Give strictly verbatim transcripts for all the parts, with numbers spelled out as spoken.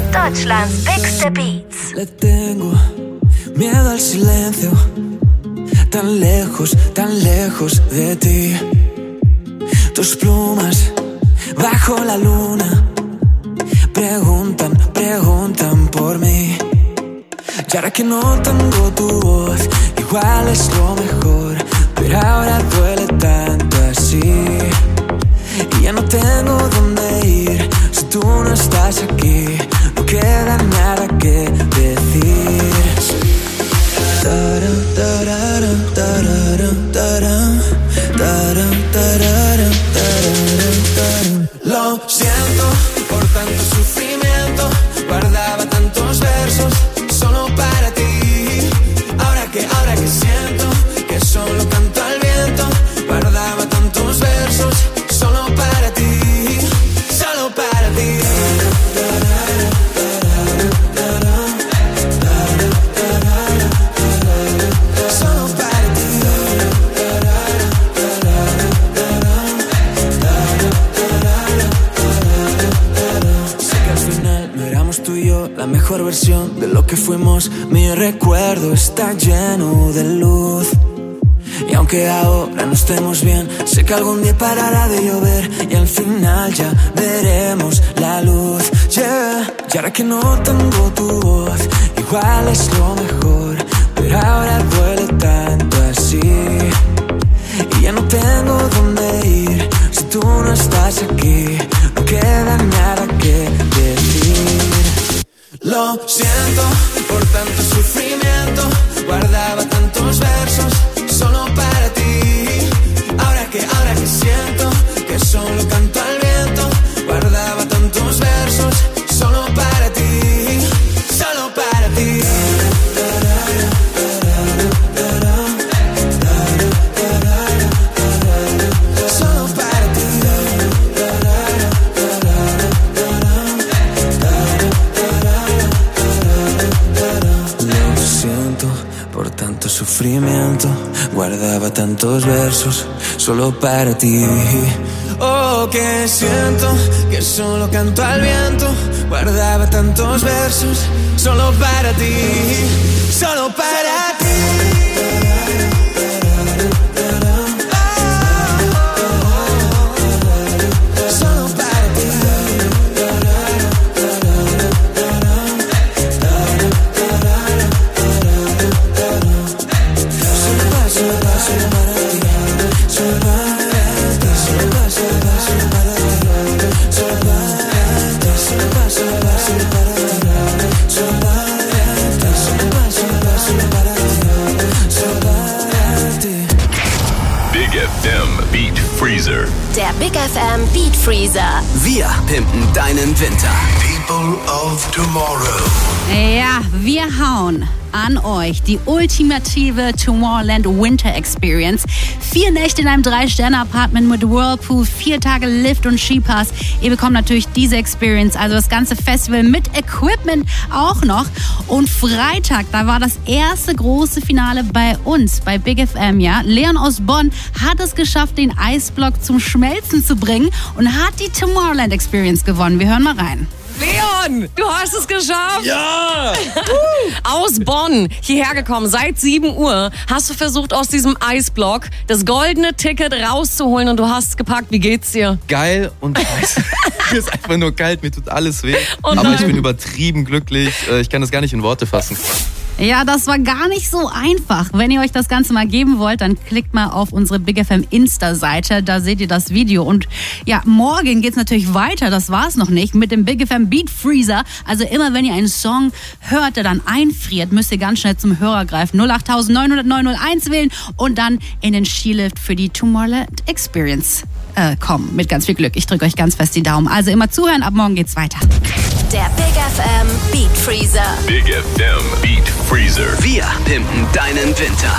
Deutschlands bigste Beats. Le tengo miedo al silencio, tan lejos, tan lejos de ti. Tus plumas bajo la luna preguntan, preguntan por mí. Y ahora que no tengo tu voz, igual es lo mejor, pero ahora duele tanto así. Y ya no tengo dónde ir si tú no estás aquí. No queda nada que decir. Taram, tararam, tararam, taram, taram, tararam, tararam, taram. Lo siento por tanto sufrimiento, guardaba tantos versos solo para ti. Ahora que, ahora que siento que solo canto al viento, guardaba tantos versos solo para ti, solo para ti. Solo para ti. Sé que al final no éramos tú y yo la mejor versión de lo que fuimos. Mi recuerdo está lleno de luz. Y aunque ahora no estemos bien, sé que algún día parará de llover y al final ya veremos la luz, yeah. Y ahora que no tengo tu voz, igual es lo mejor, pero ahora duele tanto así. Y ya no tengo dónde ir si tú no estás aquí. No queda nada que decir. Lo siento por tanto sufrimiento, guardaba tantos versos solo para ti. Ahora que, ahora que siento que solo canto al viento, guardaba tantos versos solo para ti, solo para ti. Solo para ti. Lo siento por tanto sufrimiento, guardaba tantos versos solo para ti. Oh, que siento que solo canto al viento, guardaba tantos versos solo para ti, solo para ti. Der Big F M Beat Freezer. Wir pimpen deinen Winter. People of Tomorrow. Ja, wir hauen an euch die ultimative Tomorrowland Winter Experience. Vier Nächte in einem Drei-Sterne-Apartment mit Whirlpool, vier Tage Lift und Skipass. Ihr bekommt natürlich diese Experience, also das ganze Festival mit Equipment auch noch. Und Freitag, da war das erste große Finale bei uns, bei Big F M, ja. Leon aus Bonn hat es geschafft, den Eisblock zum Schmelzen zu bringen und hat die Tomorrowland Experience gewonnen. Wir hören mal rein. Leon, du hast es geschafft. Ja! Aus Bonn hierher gekommen, seit sieben Uhr hast du versucht, aus diesem Eisblock das goldene Ticket rauszuholen und du hast es gepackt. Wie geht's dir? Geil und heiß. Mir ist einfach nur kalt, mir tut alles weh. Oh aber nein. Ich bin übertrieben glücklich. Ich kann das gar nicht in Worte fassen. Ja, das war gar nicht so einfach. Wenn ihr euch das Ganze mal geben wollt, dann klickt mal auf unsere Big F M Insta-Seite. Da seht ihr das Video. Und ja, morgen geht's natürlich weiter. Das war's noch nicht mit dem Big F M Beat Freezer. Also immer, wenn ihr einen Song hört, der dann einfriert, müsst ihr ganz schnell zum Hörer greifen. null acht neun null null neun null eins wählen und dann in den Skilift für die Tomorrowland Experience äh, kommen. Mit ganz viel Glück. Ich drücke euch ganz fest die Daumen. Also immer zuhören. Ab morgen geht's weiter. Der Big F M Beat Freezer. Big F M Beat Freezer. Wir pimpen deinen Winter.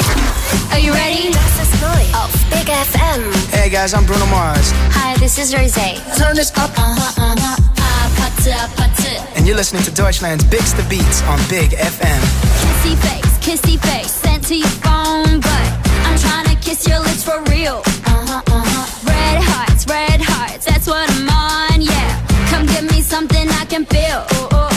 Are you ready? Das ist neu auf Big F M. Hey guys, I'm Bruno Mars. Hi, this is Rosé. Turn this up. Uh-huh, uh-huh. Ah, party, party. And you're listening to Deutschland's Bigste Beats on Big F M. Kissy face, kissy face, sent to your phone, but I'm trying to kiss your lips for real. Uh-huh, uh-huh. Red hearts, red hearts, that's what I'm on, yeah. Come give me something I can feel. Oh, oh.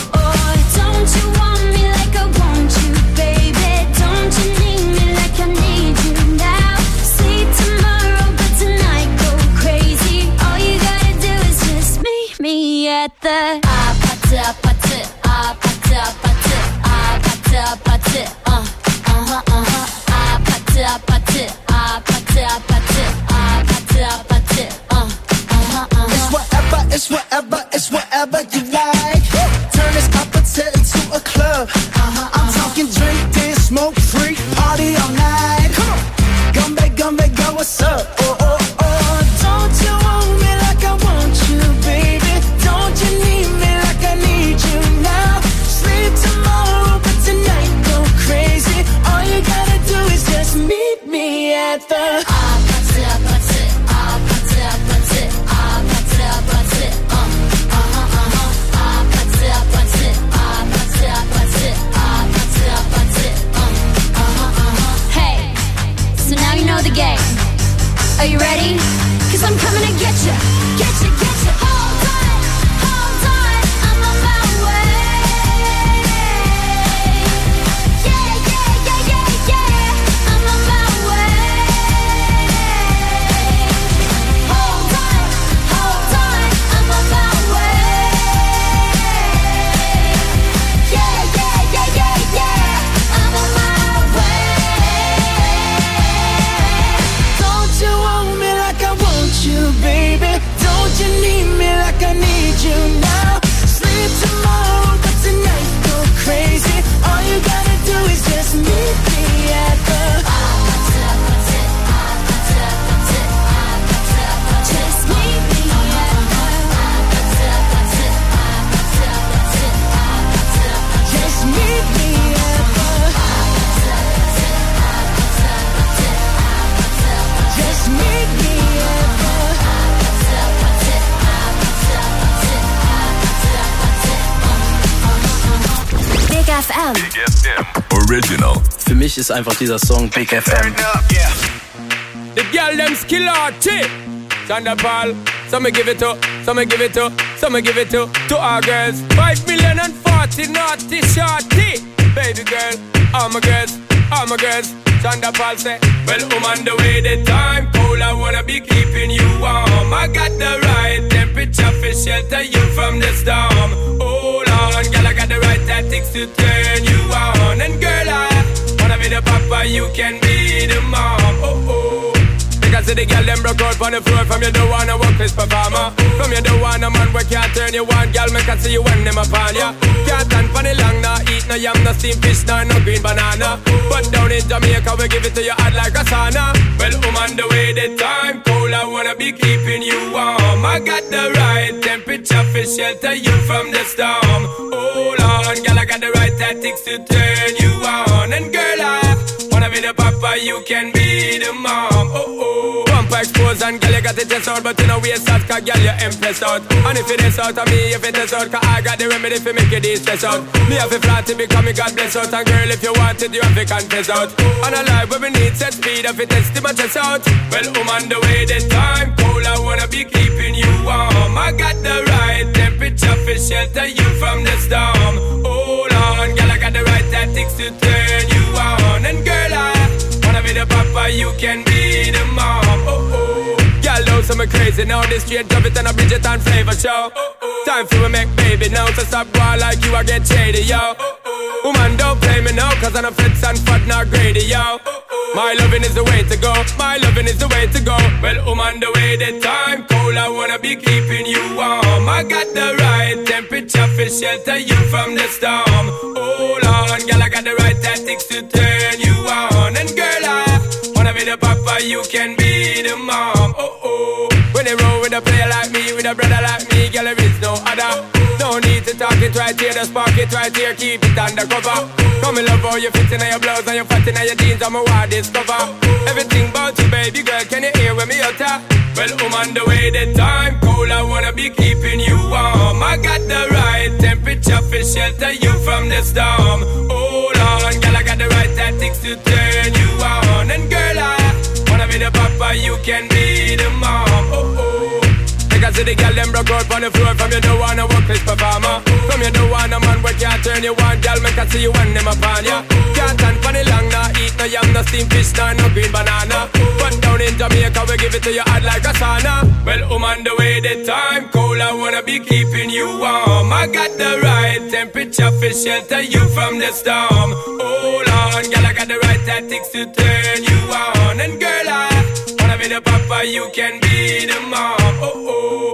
the ah party, party, ah party, party, ah party, party, uh, uh-huh, uh-huh, ah party, party, ah party, party, ah party, party, uh, uh-huh, uh-huh. It's whatever, it's whatever, it's whatever you like. Turn this appetite into a club. Uh-huh, I'm talking drink, dance, smoke, freak, party all night. Come on, Gumbe, Gumbe, go, what's up? Oh, oh, oh, don't you want me like I want you, baby? Don't you need me like I need you now? Sleep tomorrow, but tonight go crazy. All you gotta do is just meet me at the ah party, party, ah party, party, ah party, party, uh, uh-huh, uh-huh, ah party, party, ah party, party, ah party, party, uh, uh-huh, uh-huh. Hey, so now you know the game. Are you ready? Cause I'm coming to get you, get you, get you. Hold on, hold on, I'm on my way. Yeah, yeah, yeah, yeah, yeah, I'm on my way. Hold on, hold on, I'm on my way. Yeah, yeah, yeah, yeah, yeah, I'm on my way. Don't you want me like I want you, baby? Don't you need me like I need you now? Sleep tomorrow, but tonight go crazy. All you gotta do is just meet me at the just meet me at the just meet me at the just meet me at the Big F M. Big F M Original. Für mich ist einfach dieser Song Big F M. The girl them skill arty. Thunderball. Some me give it to, some me give it to, some me give it to to our girls. Five million and forty naughty shorty. Baby girl, all my girls, all my girls. Thunderball say, well, I'm on the way. The time cold, I wanna be keeping you warm. I got the right temperature for shelter you from the storm. Hold on, girl, I got the right tactics to turn you on. And girl, I wanna be the papa, you can be the mom. Oh oh. Because the girl them broke out on the floor. From you don't wanna work this performer. From you don't wanna man where can't turn you on. Girl, me can see you when them upon ya. Can't stand for the long, nah eat no yam, no steamed fish, nah no green banana. But down in Jamaica we give it to you hot like a sauna. Well, I'm on the way, the time cold, I wanna be keeping you warm. I got the right temperature for shelter you from the storm. Hold on, girl, I got the right tactics to turn you on. And girl, I wanna be the papa, you can be the mom. Oh oh. Bumper exposed and girl, you got it just out. But you know we out, cause girl, you impressed out. And if it is out of me, if it is out, cause I got the remedy for make you de-stress out. Me have a flat to become me God bless out. And girl, if you want it, you have to confess out. And a life where we need set speed, if it is to my chest out. Well, I'm on the way, the time cold, I wanna be keeping you warm. I got the right temperature for shelter you from the storm. Hold on, girl, I got the right tactics to turn you on. And girl, I wanna be the papa, you can be the mom. Oh oh. Girl, know some crazy now. This straight drop it and a Bridget and flavor show. Time for me make baby now. So stop going like you, I get shady, yo. Woman, don't play me now, cause I'm a fits and fat, not greedy, yo. My loving is the way to go. My loving is the way to go. Well, I'm on the way, the time cold, I wanna be keeping you warm. I got the right temperature for shelter you from the storm. Hold on, girl, I got the right tactics to turn you on. And girl, I wanna be the papa, you can be the mom. Oh oh. When they roll with a player like me, with a brother like me, girl, there is no other. No need to talk it right here, just spark it right here, keep it undercover. Come in love how you fit in your blouse and you fat in your jeans, I'm a wild discover. Everything about you, baby girl, can you hear when me utter? Well, I'm on the way, the time cold, I wanna be keeping you warm. I got the right temperature for shelter you from the storm. Hold on, girl, I got the right tactics to turn you on. And girl, I wanna be the papa, you can be the mom. Oh oh. Because the girl them broke out on the floor. From you don't wanna work this performer. From you don't wanna man where can't I turn you on, girl, make I see you when them upon ya. Can't stand for the long, nah, eat no yam, no steamed fish, nah, no green banana. But down in Jamaica, we give it to you hot like a sauna. Well, I'm on the way, the time cold, I wanna be keeping you warm. I got the right temperature for shelter you from the storm. Hold on, girl, I got the right tactics to turn you on. And girl, I wanna be the papa, you can be the mom. Oh, oh.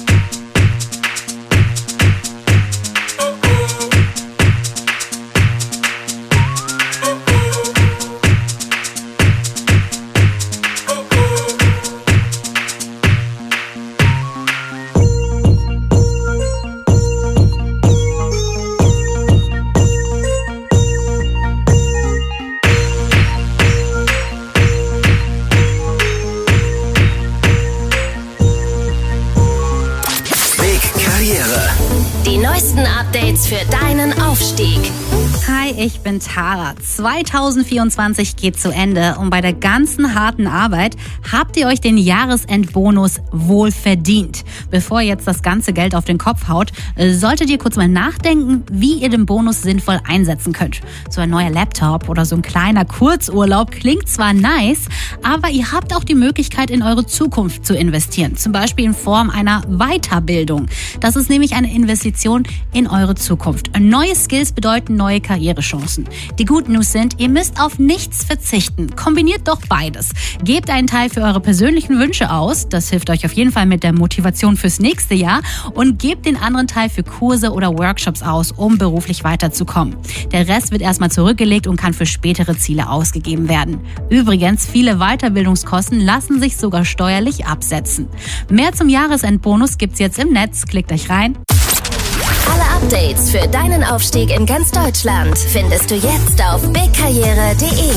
Die neuesten Updates für deinen Aufstieg. Hi, ich bin Tara. zwanzig vierundzwanzig geht zu Ende und bei der ganzen harten Arbeit habt ihr euch den Jahresendbonus wohl verdient. Bevor ihr jetzt das ganze Geld auf den Kopf haut, solltet ihr kurz mal nachdenken, wie ihr den Bonus sinnvoll einsetzen könnt. So ein neuer Laptop oder so ein kleiner Kurzurlaub klingt zwar nice, aber ihr habt auch die Möglichkeit, in eure Zukunft zu investieren. Zum Beispiel in Form einer Weiterbildung. Das ist nämlich eine Investition in eure Zukunft. Neue Skills bedeuten neue Karrierechancen. Die guten News sind, ihr müsst auf nichts verzichten. Kombiniert doch beides. Gebt einen Teil für eure persönlichen Wünsche aus. Das hilft euch auf jeden Fall mit der Motivation fürs nächste Jahr. Und gebt den anderen Teil für Kurse oder Workshops aus, um beruflich weiterzukommen. Der Rest wird erstmal zurückgelegt und kann für spätere Ziele ausgegeben werden. Übrigens, viele Weiterbildungskosten lassen sich sogar steuerlich absetzen. Mehr zum Jahresendbonus gibt's jetzt im Netz. Klickt euch rein. Alle Updates für deinen Aufstieg in ganz Deutschland findest du jetzt auf big karriere punkt de.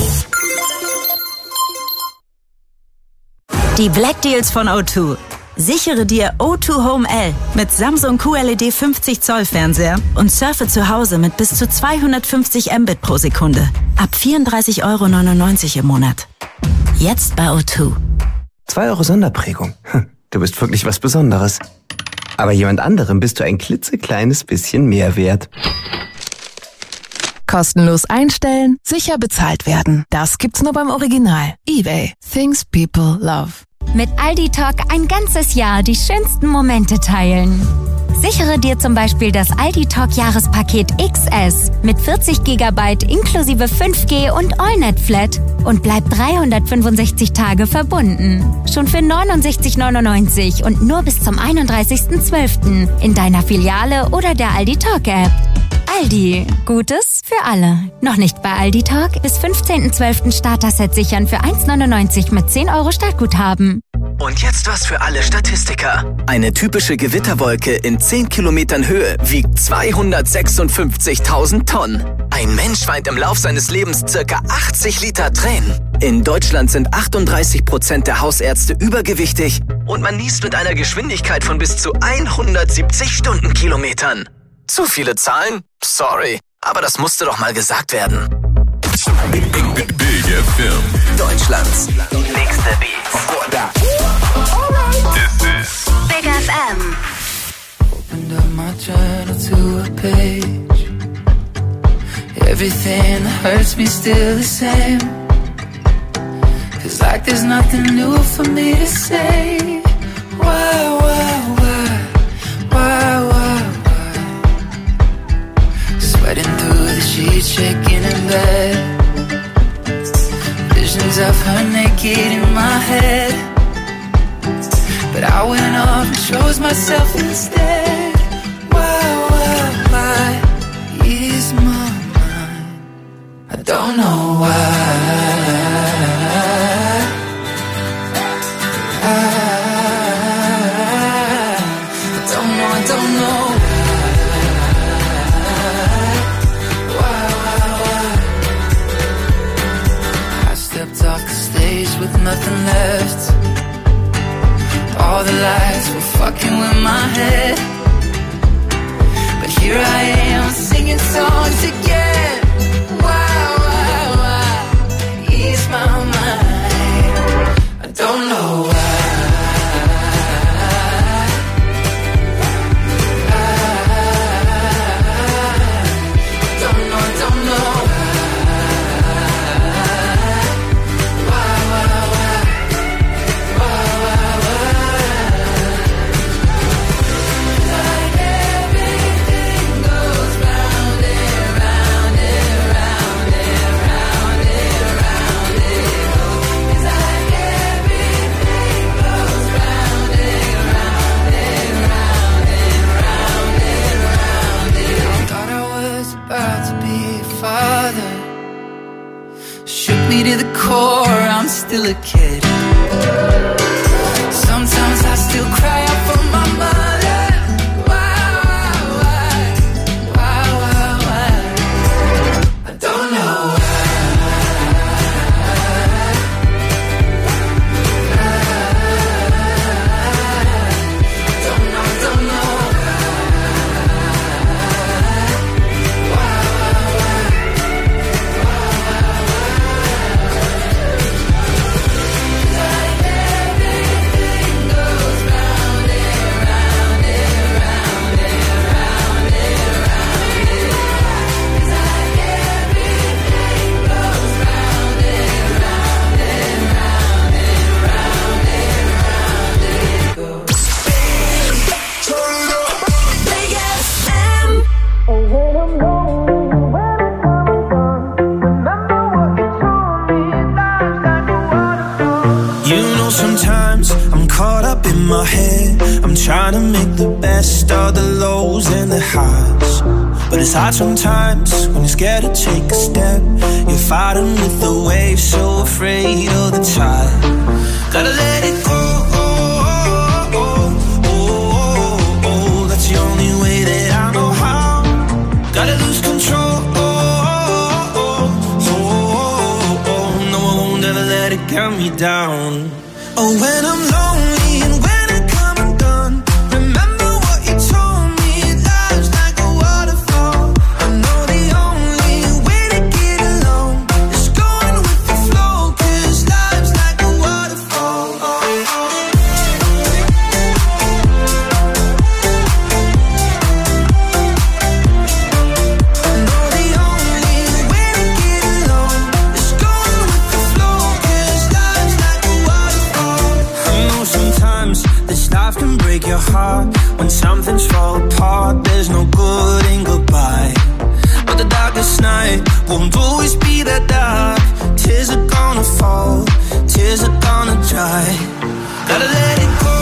Die Black Deals von O zwei. Sichere dir O zwei Home L mit Samsung Q L E D fünfzig Zoll Fernseher und surfe zu Hause mit bis zu zweihundertfünfzig Mbit pro Sekunde. Ab vierunddreißig Euro neunundneunzig im Monat. Jetzt bei O zwei. zwei Euro Sonderprägung. Du bist wirklich was Besonderes. Aber jemand anderem bist du ein klitzekleines bisschen mehr wert. Kostenlos einstellen, sicher bezahlt werden. Das gibt's nur beim Original. eBay. Things people love. Mit Aldi Talk ein ganzes Jahr die schönsten Momente teilen. Sichere dir zum Beispiel das Aldi Talk Jahrespaket X S mit vierzig Gigabyte inklusive fünf G und AllNet Flat und bleib dreihundertfünfundsechzig Tage verbunden. Schon für neunundsechzig neunundneunzig und nur bis zum einunddreißigsten zwölften in deiner Filiale oder der Aldi Talk App. Aldi, Gutes für alle. Noch nicht bei Aldi Talk? Bis fünfzehnten zwölften Starter-Set sichern für eins neunundneunzig mit zehn Euro Startguthaben. Und jetzt was für alle Statistiker. Eine typische Gewitterwolke in zehn Kilometern Höhe wiegt zweihundertsechsundfünfzigtausend Tonnen. Ein Mensch weint im Lauf seines Lebens circa achtzig Liter Tränen. In Deutschland sind achtunddreißig Prozent der Hausärzte übergewichtig und man niest mit einer Geschwindigkeit von bis zu hundertsiebzig Stundenkilometern. Zu viele Zahlen? Sorry, aber das musste doch mal gesagt werden. Big, Big, Big, Big F M. Deutschlands nächste Beat. This is Big F M. Opened up my journal to a page. Everything that hurts me still the same. Feels like there's nothing new for me to say. Why, why, why, why, why, why? Sweating through the sheets, shaking in bed. Visions of her naked in my head. But I went off and chose myself instead. Why, why, why is my mind? I don't know why. I, I don't know, I don't know why. Why, why, why? I stepped off the stage with nothing left. All the lights were fucking with my head. to the core, I'm still a kid. Sometimes I still cry out for my mother. Why, why, why, why, why? I don't know why. Don't know, don't know my head. I'm trying to make the best of the lows and the highs, but it's hard sometimes when you're scared to take a step. You're fighting with the waves, so afraid of the tide. Gotta let it go. Oh, oh, oh, oh, that's the only way that I know how. Gotta lose control. Oh, oh, oh, oh, no, I won't ever let it get me down. Oh, when I'm lonely and when when something's fall apart, there's no good in goodbye. But the darkest night won't always be that dark. Tears are gonna fall, tears are gonna dry. Gotta let it go.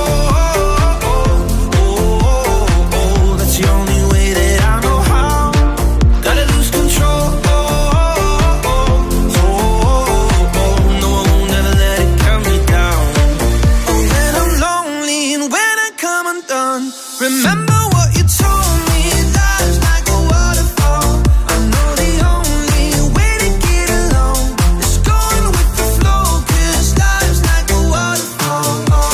Remember what you told me, life's like a waterfall. I know the only way to get along is going with the flow, 'cause life's like a waterfall.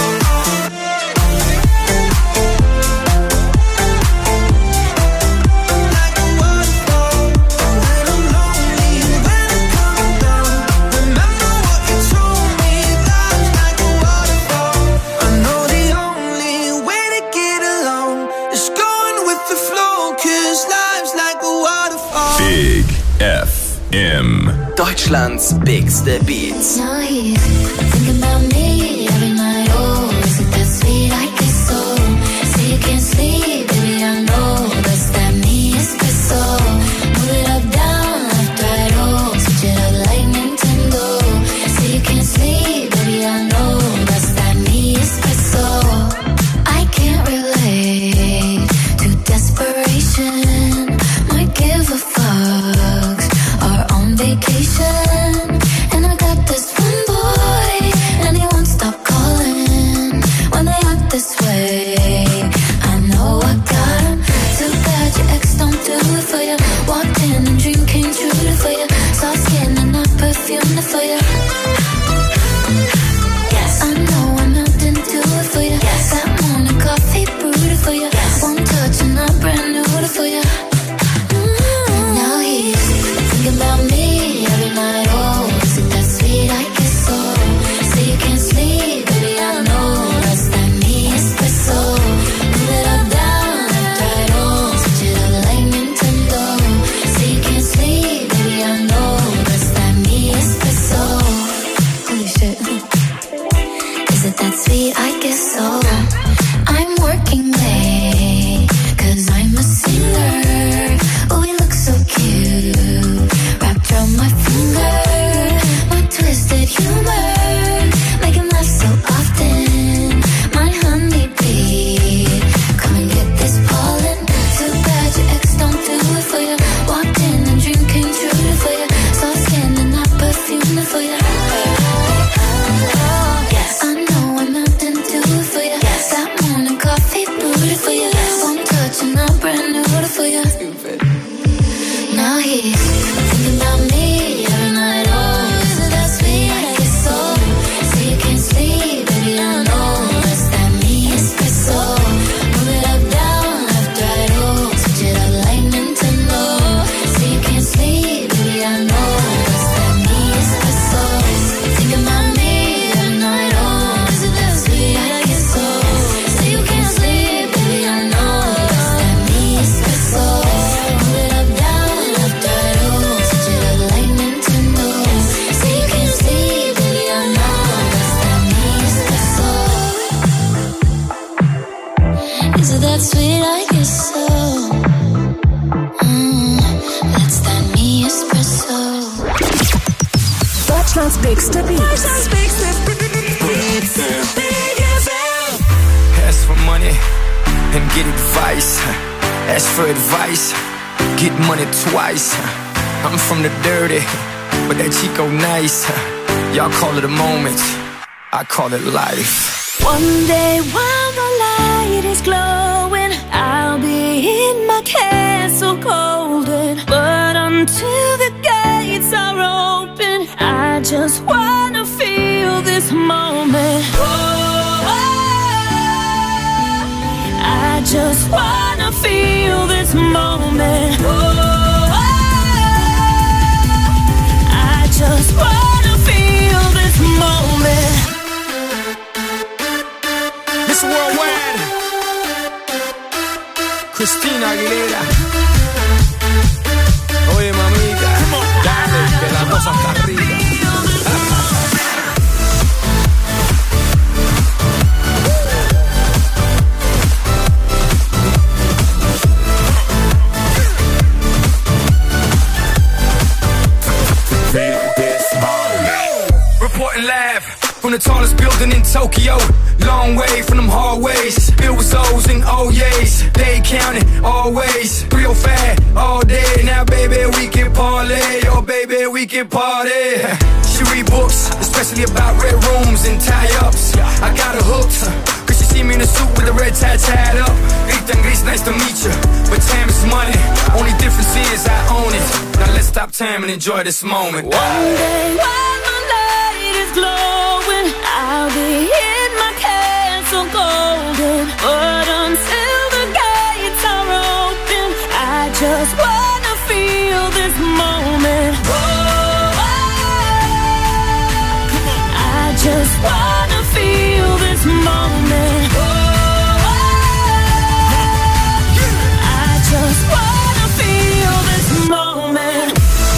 Like a waterfall. When I'm lonely, when I'm coming down, remember what you told me, life's like a waterfall. I know the only way to get along is going with the flow, 'cause life's like a waterfall. Big F M. Deutschlands bigste Beats. Now here, thinking about me every night. Oh, is it that sweet? I guess so. Say you can't sleep, baby, I know that's that me espresso. Move it up, down, left, right, oh, switch it up like Nintendo. Say you can't sleep, baby, I know that's that me espresso. I can't relate to desperation. Might give a fuck. Are on vacation, and I got this one boy sweet? Thinking about me every night, oh, is it that sweet? I guess so. So you can't sleep, baby, I know. It's that me espresso. Move it up, down, left, right, oh. Switch it up like Nintendo. So you can't sleep, baby, I know. It's that me espresso. Thinking about me every night, oh, is it that sweet? I guess so. So you can't sleep, baby, I know. It's that me espresso. Move it up, down, left, right, oh. Switch it up like Nintendo. So you can't sleep, baby, I know. It's that me espresso. Is it that sweet? I guess so. Mm, that's that me espresso. Deutschlands bigste Beats. Ask for money and get advice. Ask for advice, get money twice. I'm from the dirty, but that Chico nice. Y'all call it a moment, I call it life. One day while the light is glowing, I'll be in my castle golden. But until the gates are open, I just wanna feel this moment. Oh, I just wanna feel this moment. Oh, I just wanna feel this moment. Miss Worldwide, Christina Aguilera. Oye, mamita, dale, que la cosa está arriba. Reporting live from the tallest building in Tokyo. Long way from them hallways, filled with O's and O's. They counting always, three oh five all day. Now baby we can parlay, oh baby we can party. She read books, especially about red rooms and tie-ups. I got her hooked, cause she see me in a suit with a red tie tied up. Ethan Gris, nice to meet you, but time is money. Only difference is I own it. Now let's stop time and enjoy this moment. One day while the light is glowing, I'll be in my castle golden. But until the gates are open, I just wanna feel this moment. Oh, I just wanna feel this moment. Oh, I just wanna feel this moment.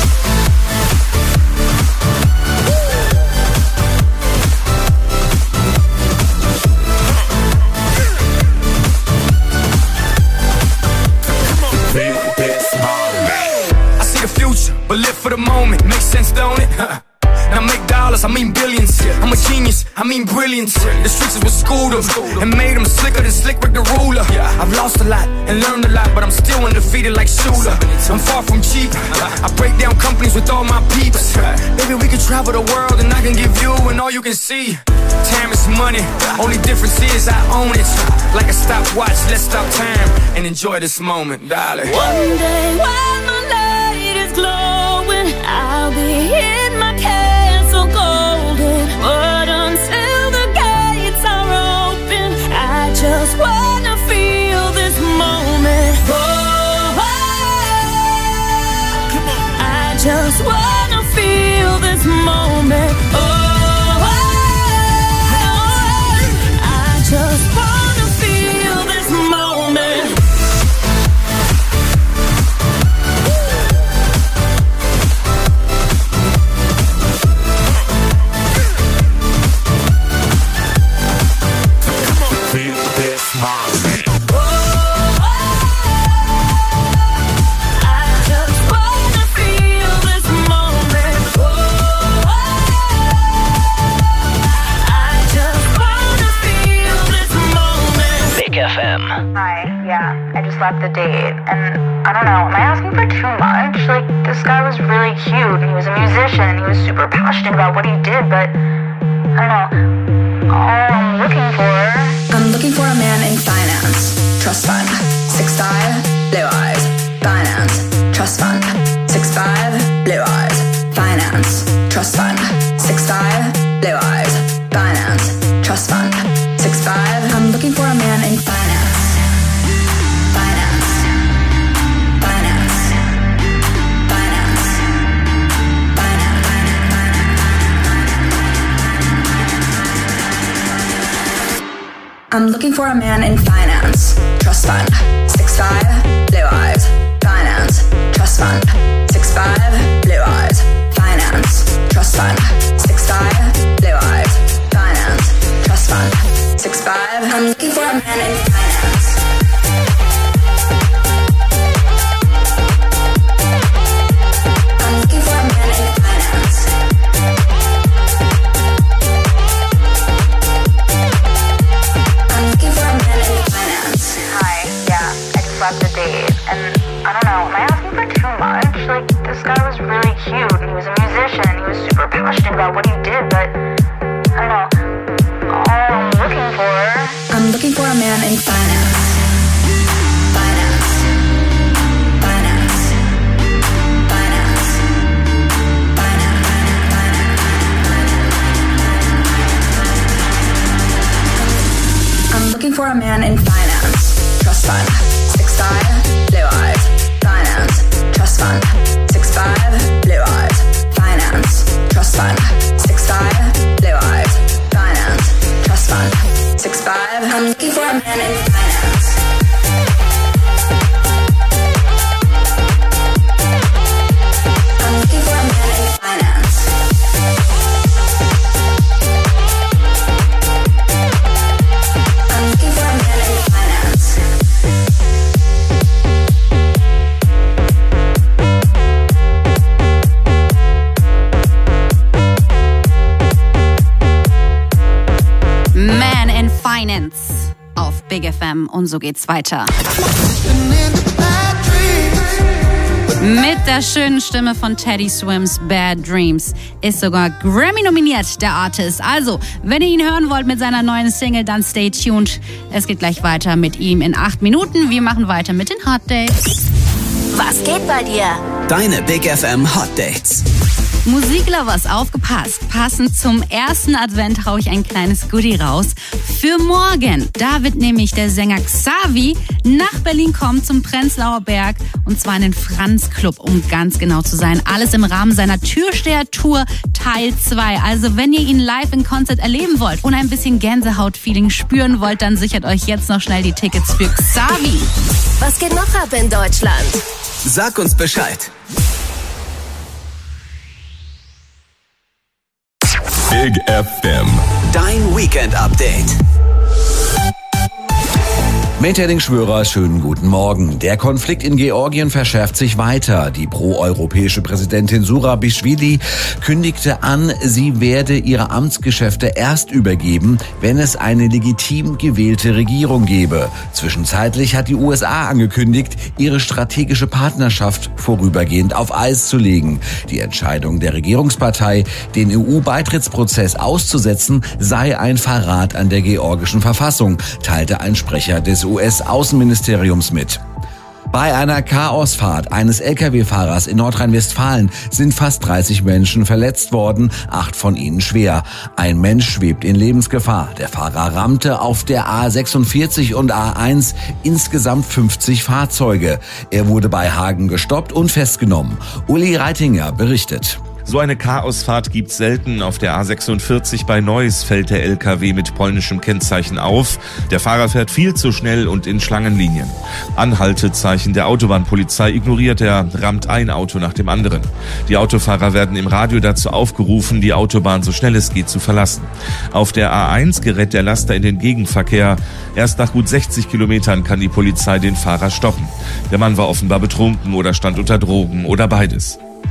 I see the future, but live for the moment. Makes sense, don't it? Now make dollars, I mean billions. I'm a genius, I mean brilliance. The streets is what schooled them and made them slicker than Slick Rick the ruler. I've lost a lot and learned a lot, but I'm still undefeated like Shula. I'm far from cheap, I break down companies with all my peeps. Baby, we can travel the world and I can give you and all you can see. Time is money, only difference is I own it. Like a stopwatch, let's stop time and enjoy this moment, darling. One day while the light is glowing, I'll be in my castle golden. But until the gates are open, I just wanna feel this moment. Oh, I just wanna feel this moment. Oh, I just wanna feel this moment. Hi, yeah, I just left the date, and I don't know, am I asking for too much? Like, this guy was really cute, and he was a musician, and he was super passionate about what he did, but, I don't know, all I'm looking for... I'm looking for a man in finance, trust fund, six five, blue eyes, finance, trust fund, six five, blue eyes, finance, trust fund. six five, blue eyes, finance, trust fund. six five, I'm looking for a man in finance. Finance. Finance. Finance. Finance. I'm looking for a man in finance. Trust fund. six five, blue eyes, finance, trust fund. six five, blue eyes, finance, trust fund. six five, blue eyes, finance, trust fund. six five, I'm looking for a man in finance. I'm looking for a man in finance. I'm looking for a man in finance. Hi, yeah, I just left the date, and I don't know, am I asking for too much? Like, this guy was really cute, and he was a musician, and he was super passionate about what he did, but I don't know, all I'm looking for... I'm looking for a man in finance. Finance. Finance. Finance. Finance. I'm looking for a man in finance. Trust fund. six five, blue eyes, finance, trust fund. six five, blue eyes, finance, trust fund. six five, blue eyes, finance, trust fund. six five, I'm looking for a man in finance. I'm looking for a man in finance. I'm looking for a man in finance. Man in Finance auf Big F M und so geht's weiter. Mit der schönen Stimme von Teddy Swims Bad Dreams ist sogar Grammy nominiert, der Artist. Also, wenn ihr ihn hören wollt mit seiner neuen Single, dann stay tuned. Es geht gleich weiter mit ihm in acht Minuten. Wir machen weiter mit den Hot Dates. Was geht bei dir? Deine Big F M Hot Dates. Musiklovers, aufgepasst. Passend zum ersten Advent hau ich ein kleines Goodie raus. Für morgen. Da wird nämlich der Sänger Xavi nach Berlin kommen zum Prenzlauer Berg. Und zwar in den Franz Club, um ganz genau zu sein. Alles im Rahmen seiner Türsteher-Tour Teil zwei. Also wenn ihr ihn live in Konzert erleben wollt und ein bisschen Gänsehaut-Feeling spüren wollt, dann sichert euch jetzt noch schnell die Tickets für Xavi. Was geht noch ab in Deutschland? Sag uns Bescheid. Big F M. Dein Weekend-Update. Met-Heading-Schwörer, schönen guten Morgen. Der Konflikt in Georgien verschärft sich weiter. Die pro-europäische Präsidentin Zurabischwili kündigte an, sie werde ihre Amtsgeschäfte erst übergeben, wenn es eine legitim gewählte Regierung gebe. Zwischenzeitlich hat die U S A angekündigt, ihre strategische Partnerschaft vorübergehend auf Eis zu legen. Die Entscheidung der Regierungspartei, den E U-Beitrittsprozess auszusetzen, sei ein Verrat an der georgischen Verfassung, teilte ein Sprecher des U S-Außenministeriums mit. Bei einer Chaosfahrt eines L K W-Fahrers in Nordrhein-Westfalen sind fast dreißig Menschen verletzt worden, acht von ihnen schwer. Ein Mensch schwebt in Lebensgefahr. Der Fahrer rammte auf der A sechsundvierzig und A eins insgesamt fünfzig Fahrzeuge. Er wurde bei Hagen gestoppt und festgenommen. Uli Reitinger berichtet. So eine Chaosfahrt gibt's selten. Auf der A sechsundvierzig bei Neuss fällt der L K W mit polnischem Kennzeichen auf. Der Fahrer fährt viel zu schnell und in Schlangenlinien. Anhaltezeichen der Autobahnpolizei ignoriert er, rammt ein Auto nach dem anderen. Die Autofahrer werden im Radio dazu aufgerufen, die Autobahn so schnell es geht zu verlassen. Auf der A eins gerät der Laster in den Gegenverkehr. Erst nach gut sechzig Kilometern kann die Polizei den Fahrer stoppen. Der Mann war offenbar betrunken oder stand unter Drogen oder beides.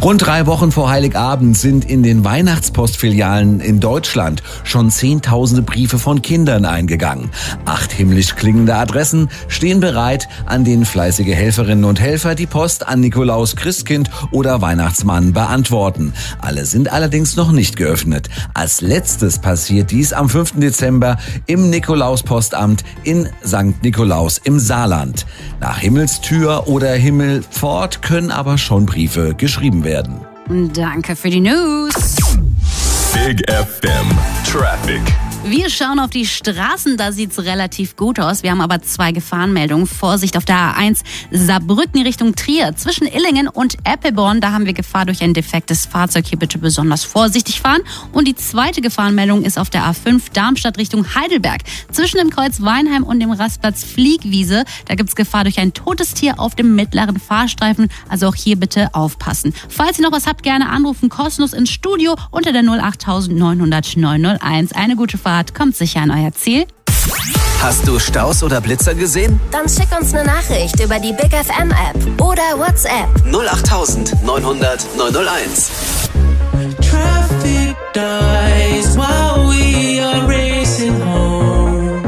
Rund drei Wochen vor Heiligabend sind in den Weihnachtspostfilialen in Deutschland schon zehntausende Briefe von Kindern eingegangen. Acht himmlisch klingende Adressen stehen bereit, an denen fleißige Helferinnen und Helfer die Post an Nikolaus, Christkind oder Weihnachtsmann beantworten. Alle sind allerdings noch nicht geöffnet. Als letztes passiert dies am fünften Dezember im Nikolauspostamt in Sankt Nikolaus im Saarland. Nach Himmelstür oder Himmelpfort können aber schon Briefe geschrieben werden. Danke für die News. Big F M Traffic. Wir schauen auf die Straßen, da sieht's relativ gut aus. Wir haben aber zwei Gefahrenmeldungen. Vorsicht auf der A eins Saarbrücken Richtung Trier. Zwischen Illingen und Eppelborn, da haben wir Gefahr durch ein defektes Fahrzeug. Hier bitte besonders vorsichtig fahren. Und die zweite Gefahrenmeldung ist auf der A fünf Darmstadt Richtung Heidelberg. Zwischen dem Kreuz Weinheim und dem Rastplatz Fliegwiese, da gibt's Gefahr durch ein totes Tier auf dem mittleren Fahrstreifen. Also auch hier bitte aufpassen. Falls ihr noch was habt, gerne anrufen, kostenlos ins Studio unter der null acht neun null null neun null eins. Eine gute Fahrt. Kommt sicher an euer Ziel. Hast du Staus oder Blitzer gesehen? Dann schick uns eine Nachricht über die Big F M App oder WhatsApp. null acht neun null null neun null eins. Traffic dies while we are racing home.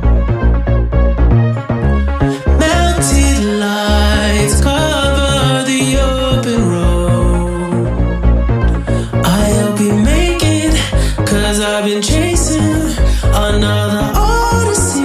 Melted lights cover the open road. I'll be making, cause I've been chasing another odyssey.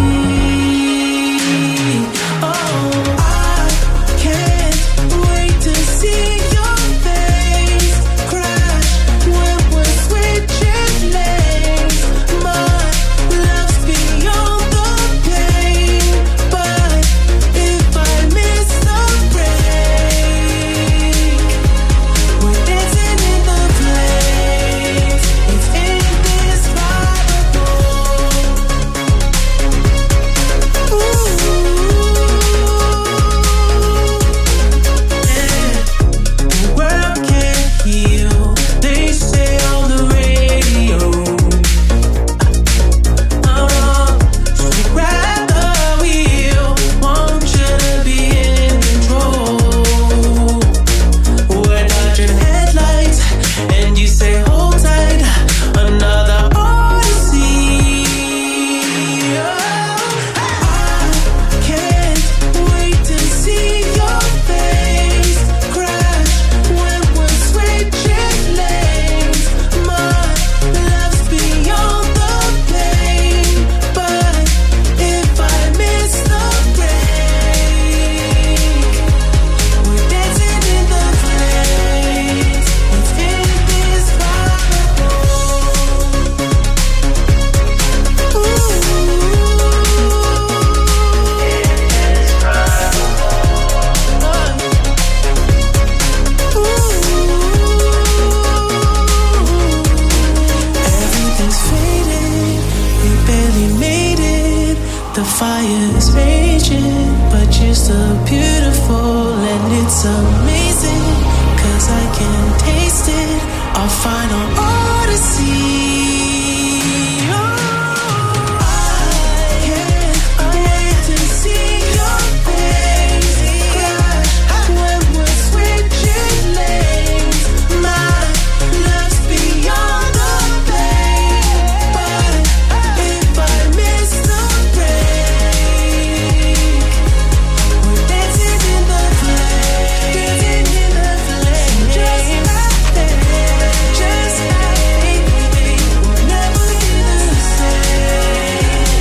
Oh, I can't wait to see your face crash when we're switching lanes. My love's beyond the pain, but if I miss the break, we're dancing in the flames. It's indescribable. The world can't heal, they say on the radio. Uh, so grab the wheel, want you to be in control. We're dodging headlights, and you say hold tight, another odyssey. I can't wait to see your face crash when we're switching lanes. My love's beyond the pain, but if I miss the break, we're dancing in the flames. It's indescribable. Everything's faded, we barely made it. The fire's raging, but you're still beautiful and it's amazing. Cause I can taste it, our final odyssey. Oh, I can't wait to see your face crash when we're switching lanes. My love's beyond the pain, but if I miss the break, we're dancing in the flames, dancing in the flames, just like that, just like we'll never be the same.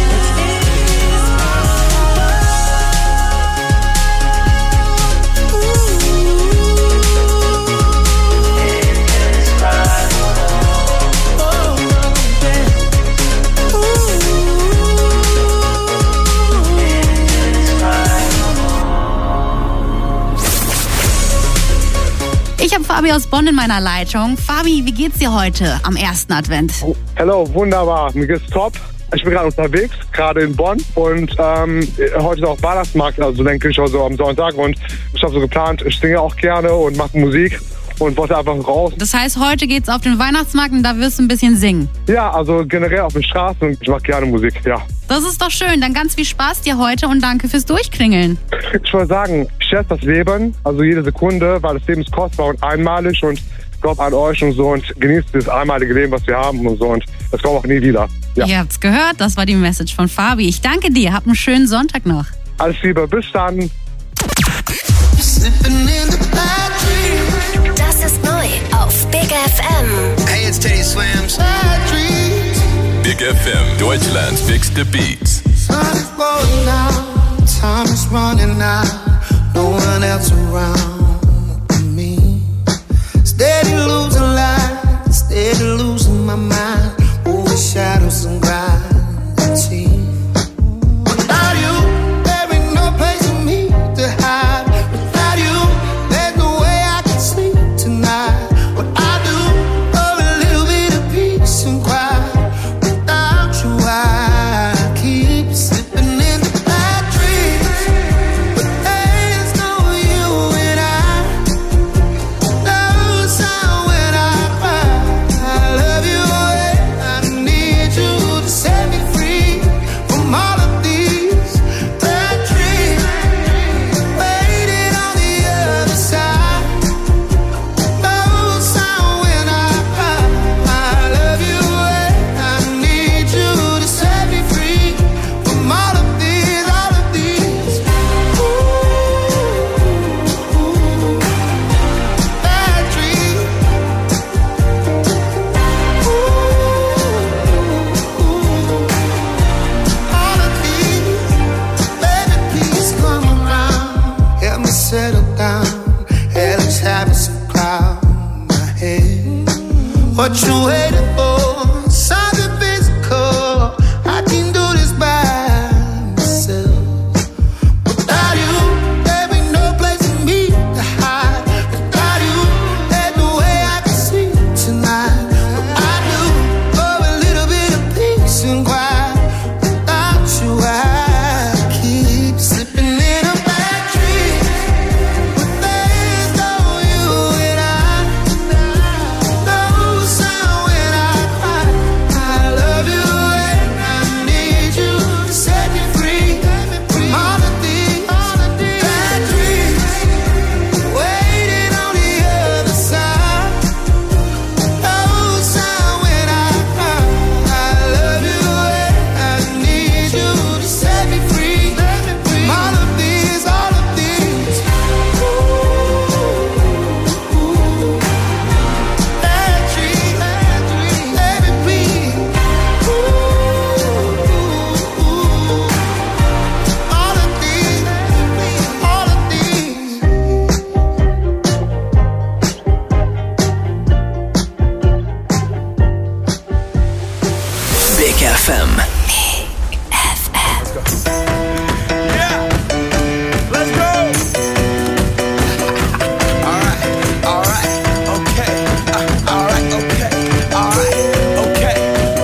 Ich habe Fabi aus Bonn in meiner Leitung. Fabi, wie geht's dir heute am ersten Advent? Hallo, wunderbar. Mir geht's top. Ich bin gerade unterwegs, gerade in Bonn und ähm, heute ist auch Weihnachtsmarkt, also denke ich, also am Sonntag und ich habe so geplant, ich singe auch gerne und mache Musik und wollte einfach raus. Das heißt, heute geht's auf den Weihnachtsmarkt und da wirst du ein bisschen singen? Ja, also generell auf den Straßen und ich mache gerne Musik, ja. Das ist doch schön. Dann ganz viel Spaß dir heute und danke fürs Durchklingeln. Ich wollte sagen, ich schätze das Leben, also jede Sekunde, weil das Leben ist kostbar und einmalig und glaubt an euch und so und genießt dieses einmalige Leben, was wir haben und so und das kommt auch nie wieder. Ja. Ihr habt's gehört, das war die Message von Fabi. Ich danke dir, hab einen schönen Sonntag noch. Alles Liebe, bis dann. Das ist neu auf Big F M. Hey, it's Teddy Swims. Big F M, Deutschland's biggste Beats. Sun is going out, time is running out, no one else around me. Steady losing light, steady losing my mind, over shadows and gravity. Without you, there ain't no place for me to hide. Without you, there's no way I can sleep tonight. What I do for a little bit of peace and quiet. Without you, I keep slipping in the bad dreams. But there's no you and I. No sound when I cry. I love you and I need you to set me free from all of these bad dreams. Waiting on the other side. No sound when I cry. I love you and I need you to set me free from all of these, all of these. Ooh, ooh, bad dreams. All of these, baby, please come around. Help me settle down. Hell is having some cloud in my head. What you waiting for? Something physical. I can do this by myself. Without you, there ain't no place for me to hide. Without you, there's no way I can sleep tonight. What I do for a little bit of peace and quiet. Without you, I keep slipping in a bad dream. But there's no you and I. No sound when I cry. I love you and I need you to set me free from all of these bad dreams. Waiting on the other side. No sound when I cry. I love you and I need you to set me free from all of these, all of these. Ooh, ooh, bad dreams, bad dreams, baby, please. Ooh, ooh, all of these, all of these. Big F M. Let's go. Alright, alright, okay. Uh, alright, okay, alright, okay.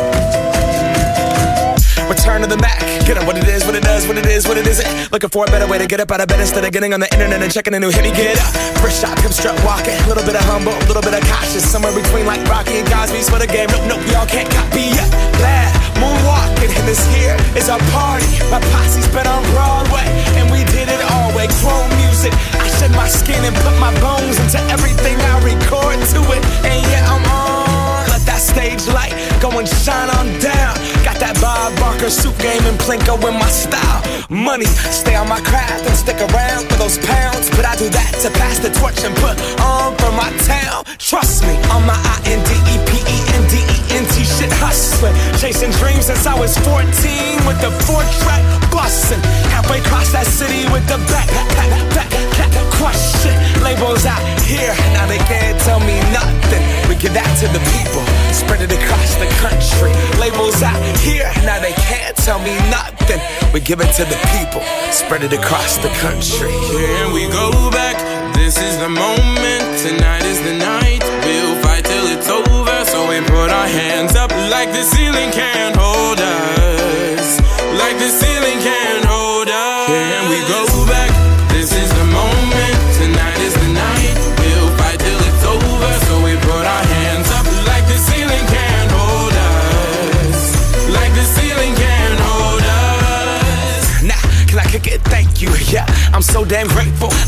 Return to the Mac. Get up what it is, what it does, what it is, what it isn't. Looking for a better way to get up out of bed instead of getting on the internet and checking a new hit. Me get up. First shot, come strut walking. A little bit of humble, a little bit of cautious. Somewhere between like Rocky and Cosby's for the game. Nope, nope, y'all can't copy yet. Glad moonwalking, and this here is our party. My posse's been on Broadway, and we did it all way. Chrome music. I shed my skin and put my bones into everything I record to it. And yeah, I'm on. Let that stage light go and shine on down. Got that Bob Barker suit game and Plinko in my style. Money, stay on my craft and stick around for those pounds. But I do that to pass the torch and put on for my town. Trust me, on my I N D E P E N D E N T shit hustling. Chasing dreams since I was fourteen with the four track bustin'. Halfway across that city with the back, back, back, back, crush shit. Labels out here, now they can't tell me nothing. We give that to the people, spread it across the country. Labels out here, now they can't tell me nothing. We give it to the people, spread it across the country. Here we go back, this is the moment, tonight is the night. We'll fight till it's over, so we put our hands up like the ceiling can't hold us. Like the ceiling can't hold us. Here we go back, this is the moment, tonight is the night. We'll fight till it's over, so we put our hands up like the ceiling can't hold us. Like the ceiling can't hold us. Nah, can I kick it? Thank you, yeah, I'm so damn grateful. I grew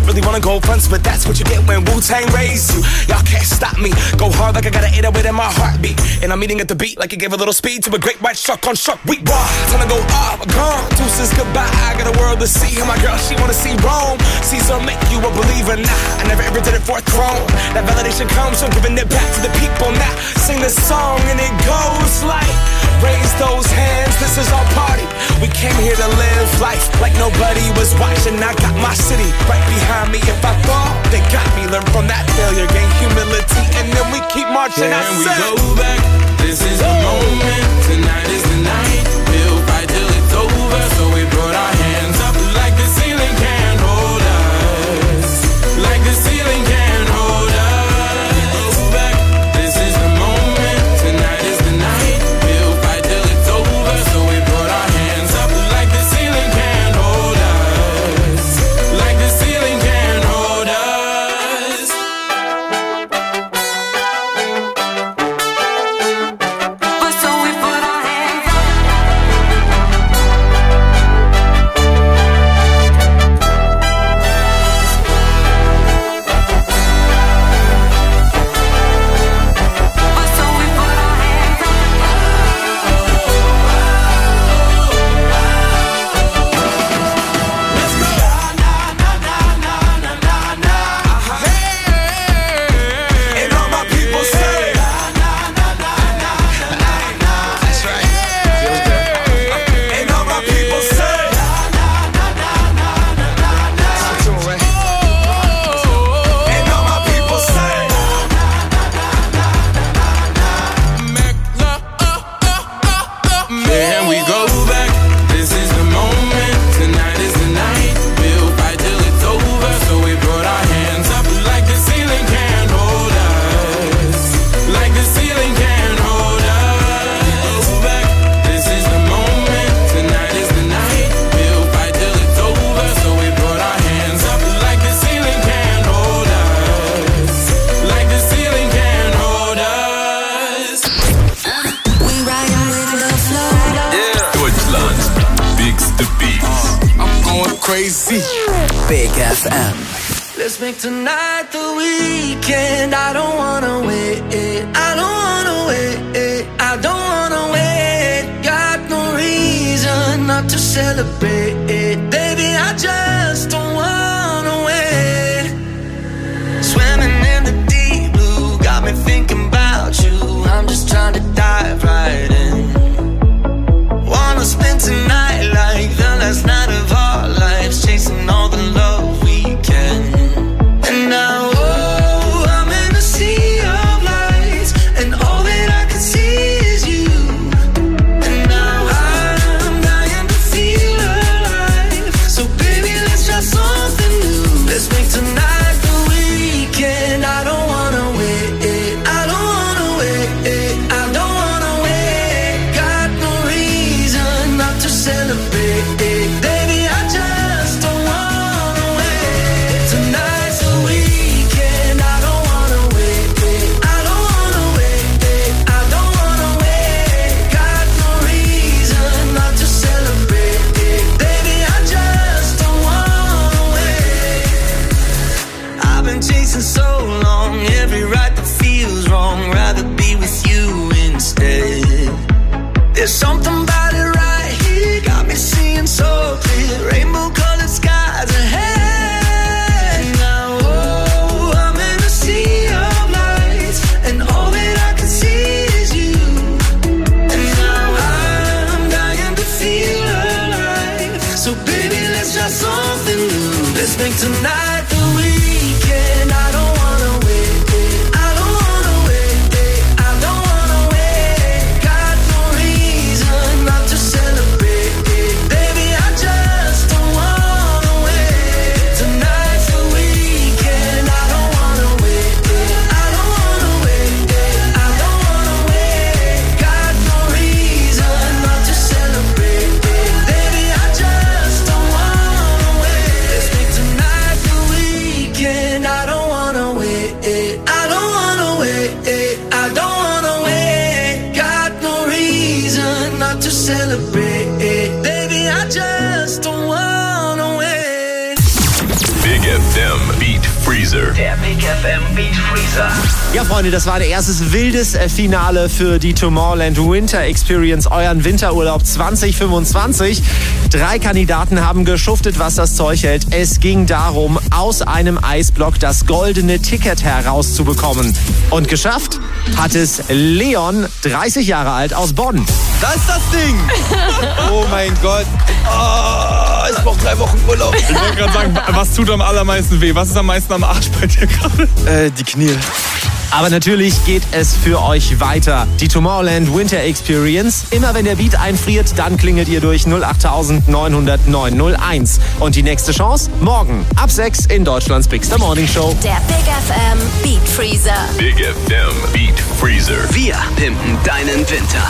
really wanna go fronts, but that's what you get when Wu-Tang raised you. Y'all can't stop me. Go hard like I got an eight oh eight in my heartbeat. And I'm eating at the beat like it gave a little speed to a great white shark on shark week. Raw, time to go off, gone. Deuces goodbye. I got a world to see. And my girl, she wanna see Rome. Caesar make you a believer. Nah, I never ever did it for a throne. That validation comes from giving it back to the people. Now sing this song and it goes like, raise those hands, this is our party. We came here to live life like nobody was watching. I got my city right behind me. If I fall, they got me. Learn from that failure, gain humility, and then we keep marching. Can I we said, go back? This is the moment. Tonight is the night. We'll fight till it's over. So we brought our hands up like the ceiling can't hold us. Like the ceiling can't hold us. Go back. This is the moment. Tonight is the night. We'll fight till it's over. So we brought our hands up like the ceiling can't hold us. Like the ceiling can't hold us. So we put our hands up. So we put our hands up. Let's go. And all my people say, that's right. And all my people say, and all my people say, Can we go back? This is the moment. Tonight is the night. We'll fight till it's over. So we brought our hands up like the ceiling can't hold us. Like the ceiling can't hold us. Go back. This is the moment. Tonight is the night. We'll fight till it's over. So we brought our hands up like the ceiling can't hold us. Like the ceiling can't hold us. We riding with the flow. Deutschland, biggste Beats. I'm going crazy. Big F M. Let's make tonight the weekend. I don't wanna wait. I don't wanna wait. I don't wanna wait. Got no reason not to celebrate. Baby, I just don't wanna wait. Swimming in the deep blue got me thinking about you. I'm just trying to dive right in. Wanna spend tonight like the last night of our lives, chasing all the love we can. And now, oh, I'm in a sea of lights, and all that I can see is you. And now I'm dying to feel alive. So baby, let's try something new. Let's make tonight the weekend. I don't wanna wait. I don't wanna wait. I don't wanna wait. Got no reason not to celebrate. Baby, I just don't wanna wait. Tonight's the weekend. I don't wanna wait. I don't wanna wait. I don't wanna wait. Got no reason not to celebrate. Baby, I just don't wanna wait. I've been chasing so long, every right that feels wrong. Rather be with you instead. There's something about it right here, got me seeing so clear. Rainbow colored skies ahead. Now, oh, I'm in a sea of lights, and all that I can see is you. And now I'm dying to feel alive. So baby, let's try something new. Let's make tonight the weekend. I don't wanna wait. I don't wanna wait. I don't wanna wait. Got no reason not to celebrate. Baby, I just don't wanna wait. Tonight's the weekend. I don't wanna wait. I don't wanna wait. I don't wanna wait. Got no reason not to celebrate. Baby, I just don't wanna wait. Let's make tonight the weekend. I don't wanna wait. I don't wanna wait. I don't wanna wait. Got no reason not to celebrate. Baby, I just don't wanna wait. Big F M. Freezer. Der Big F M Beat Freezer. Ja, Freunde, das war ein erstes wildes äh, Finale für die Tomorrowland Winter Experience, euren Winterurlaub zwanzig fünfundzwanzig. Drei Kandidaten haben geschuftet, was das Zeug hält. Es ging darum, aus einem Eisblock das goldene Ticket herauszubekommen. Und geschafft hat es Leon, dreißig Jahre alt, aus Bonn. Da ist das Ding! Oh mein Gott. Oh, ich brauche drei Wochen Urlaub. Ich wollte gerade sagen, was tut am allermeisten weh? Was ist am meisten am Arsch bei dir gerade? Äh, die Knie. Aber natürlich geht es für euch weiter. Die Tomorrowland Winter Experience. Immer wenn der Beat einfriert, dann klingelt ihr durch null acht neun null null neun null eins. Und die nächste Chance? Morgen ab sechs in Deutschlands Big Star Morning Show. Der Big F M Beat Freezer. Big F M Beat Freezer. Wir pimpen deinen Winter.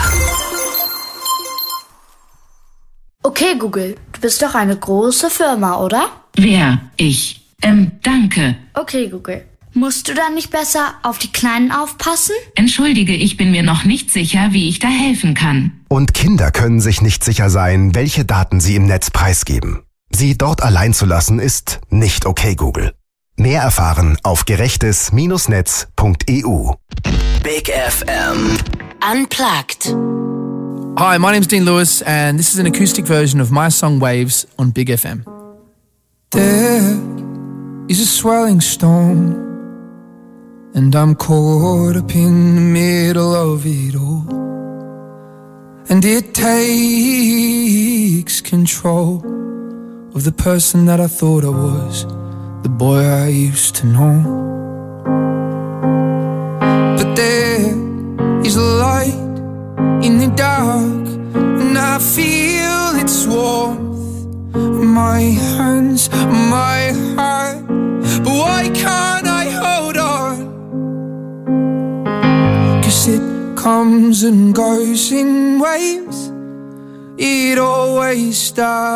Okay, Google, du bist doch eine große Firma, oder? Wer? Ich. Ähm, danke. Okay, Google. Musst du dann nicht besser auf die Kleinen aufpassen? Entschuldige, ich bin mir noch nicht sicher, wie ich da helfen kann. Und Kinder können sich nicht sicher sein, welche Daten sie im Netz preisgeben. Sie dort allein zu lassen, ist nicht okay, Google. Mehr erfahren auf gerechtes Netz punkt e u. Big F M Unplugged. Hi, my name's Dean Lewis, and this is an acoustic version of my song Waves on Big F M. There is a swelling storm, and I'm caught up in the middle of it all. And it takes control of the person that I thought I was, the boy I used to know. But there is a light in the dark, and I feel its warmth in my hands, my heart. But why can't I hold on? 'Cause it comes and goes in waves. It always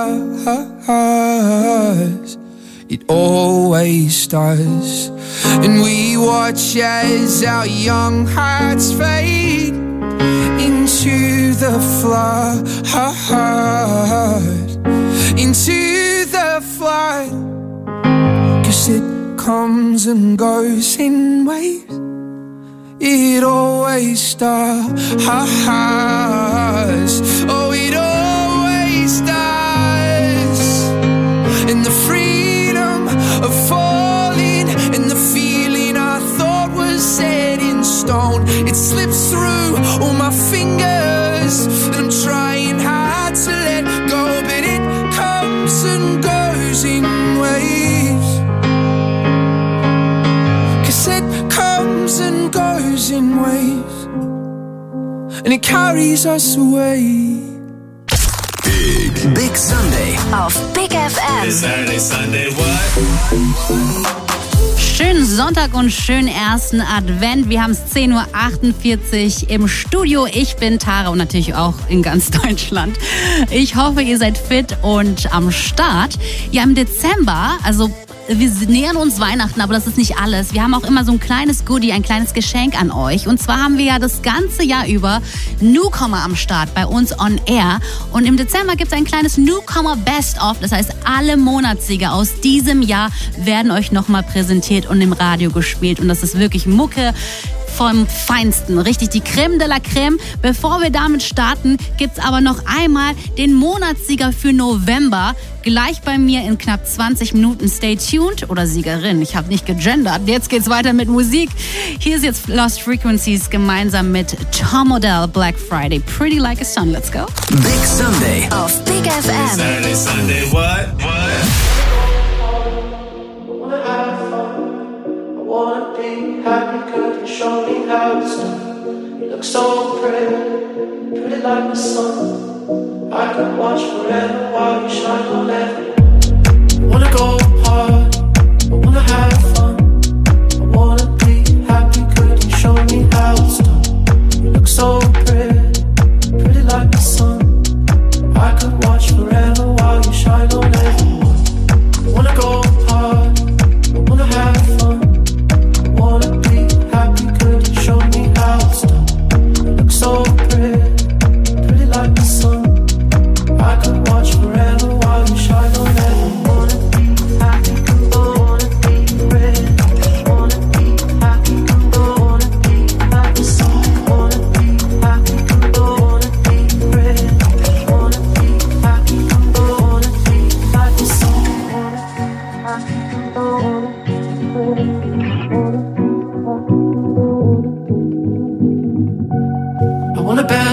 does. It always does. And we watch as our young hearts fade into the flood, into the flood. 'Cause it comes and goes in waves. It always does. Oh, it always does. And the freedom of falling, and the feeling I thought was set in stone, it slips through all my fingers, and I'm trying hard to let go, but it comes and goes in waves. 'Cause it comes and goes in waves, and it carries us away. Big, Big Sunday auf Big F M. Saturday, Sunday, what? Schönen Sonntag und schönen ersten Advent. Wir haben es zehn Uhr achtundvierzig im Studio. Ich bin Tara und natürlich auch in ganz Deutschland. Ich hoffe, ihr seid fit und am Start. Ja, im Dezember, also wir nähern uns Weihnachten, aber das ist nicht alles. Wir haben auch immer so ein kleines Goodie, ein kleines Geschenk an euch. Und zwar haben wir ja das ganze Jahr über Newcomer am Start bei uns on Air. Und im Dezember gibt es ein kleines Newcomer Best-of. Das heißt, alle Monatssieger aus diesem Jahr werden euch nochmal präsentiert und im Radio gespielt. Und das ist wirklich Mucke vom Feinsten. Richtig die Creme de la Creme. Bevor wir damit starten, gibt's aber noch einmal den Monatssieger für November. Gleich bei mir in knapp zwanzig Minuten. Stay tuned. Oder Siegerin. Ich habe nicht gegendert. Jetzt geht's weiter mit Musik. Hier ist jetzt Lost Frequencies gemeinsam mit Tom Odell, Black Friday. Pretty Like a Sun. Let's go. Big Sunday auf Big F M. Saturday, Sunday, what? What? Wanna be happy, could you show me how it's done? You look so pretty, pretty like the sun. I could watch forever while you shine on everyone. Wanna go hard, I wanna have fun. I wanna be happy, could you show me how it's done? You look so pretty, pretty like the sun. I could watch forever while you shine on everyone. Wanna go hard, I wanna have fun. Wanna be happy, could you show me how it's done? You look so pretty, pretty like the sun. I could watch forever while you shine on everyone. Wanna be happy.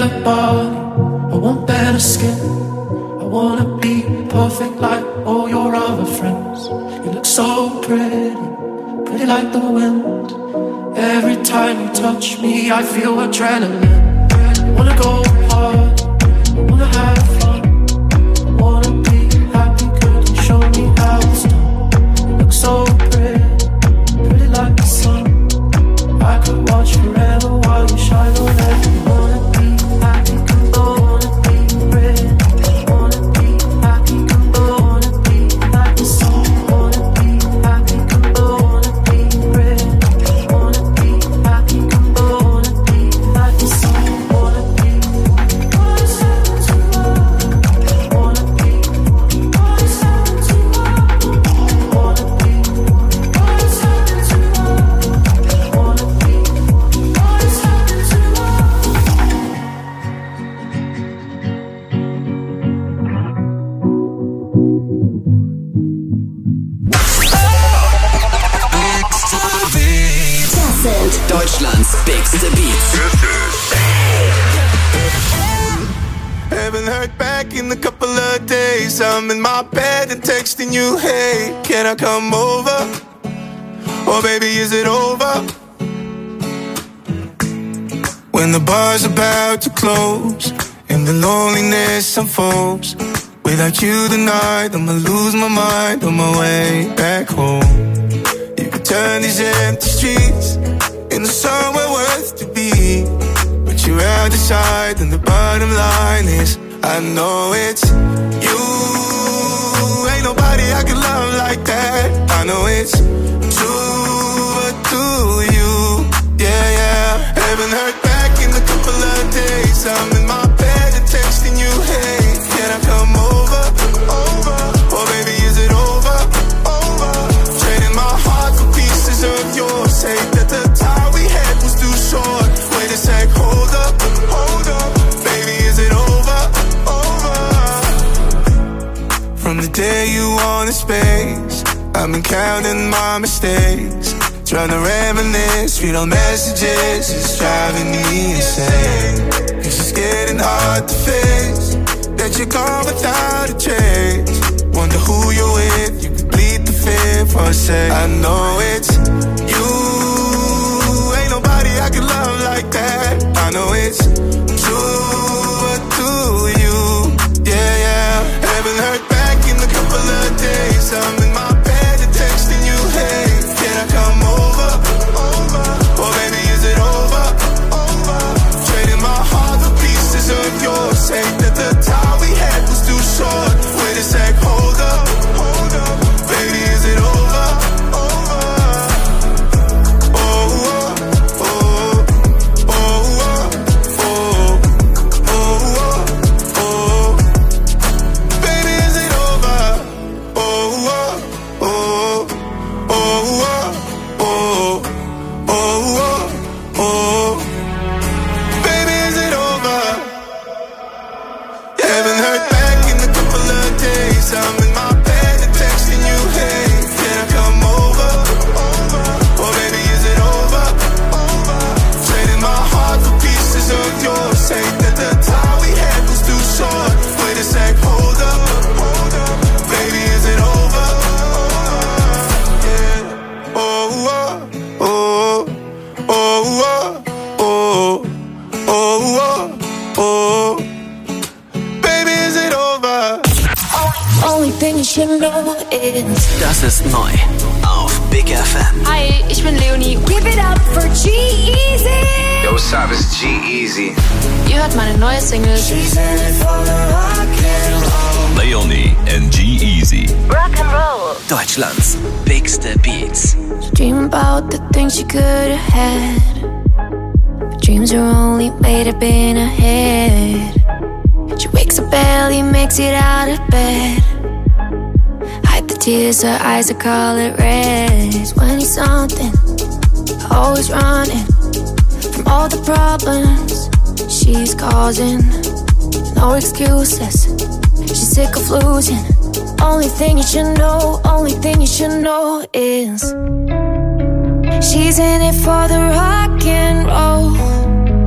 better body, I want better skin. I wanna be perfect like all your other friends. You look so pretty, pretty like the wind. Every time you touch me, I feel adrenaline. I wanna go hard, I wanna have fun. I wanna be happy, could you show me how it's done? You look so pretty, pretty like the sun. I could watch forever while you shine on every wanna be happy, could go, wanna be pretty. Wanna be happy, could go, wanna be like the sun. Wanna be happy, could go, wanna be pretty. Wanna be happy, could go, wanna be like the sun. Wanna be, wanna seven to one. Wanna be, wanna seven to one. Wanna be, wanna seven to one. Wanna be, wanna seven to one. Das sind Deutschlands bigste Beats. Haven't heard back in a couple of days. I'm in my bed and texting you, hey, can I come over? Or baby, is it over? When the bar's about to close and the loneliness unfolds, without you tonight, I'ma lose my mind on my way back home. You could turn these empty streets into somewhere worth to be, but you're out decide, and the bottom line is I know it's you. Ain't nobody I can love like that. I know it's true, but do you? Yeah, yeah. Haven't heard back in a couple of days. I'm in my bed and texting you, hey, can I come over? Over. Or baby, is it over? Over. Trading my heart for pieces of yours. Say that the time we had was too short. Wait a sec, hold up, hold up. Baby, is it over? Over. From the day you wanted space, I've been counting my mistakes. Trying to reminisce, read all messages, it's driving me insane. Cause it's getting hard to face that you're gone without a trace. Wonder who you're with, you could bleed the fear for a sec. I know it's you. Ain't nobody I can love like that. I know it's true, but do you? Yeah, yeah. Haven't heard back in a couple of days. I'm in my bed and texting you, hey, can I come over? Over. Or baby, is it over? Over. Trading my heart for pieces of yours. Say that the time we had was too short. Wait a sec, hold up, hold up. Baby, is it over? Over. Oh, oh, oh, oh, oh, oh, oh, oh. Baby, is it over? Oh, oh, oh, oh, oh, oh, oh, oh. Baby, is it over? Haven't heard back in a couple of days. I'm in my bed and texting you, hey, can I come over? Over. Or baby, is it over? Over. Trading my heart for pieces of yours. Say that the time we had was too short. Wait a sec, hold up, hold up. Baby, is it over? Yeah. Oh, oh, oh, oh, oh, oh, oh, oh. Baby, is it over? Only thing you should know is Das ist neu auf Big F M. Hi, ich bin Leonie. Give it up for G-Eazy. Yo, what's up? It's G-Eazy. Ihr hört meine neue Single. She's in it for the rock and roll. Leonie and G-Eazy. Rock and roll. Deutschlands bigste Beats. Dream about the things you could have had. But dreams are only made up in her head. She wakes up barely, makes it out of bed. Hide the tears, her eyes are color red. twenty something, always running from all the problems she's causing. No excuses, she's sick of losing. Only thing you should know, only thing you should know is she's in it for the rock and roll.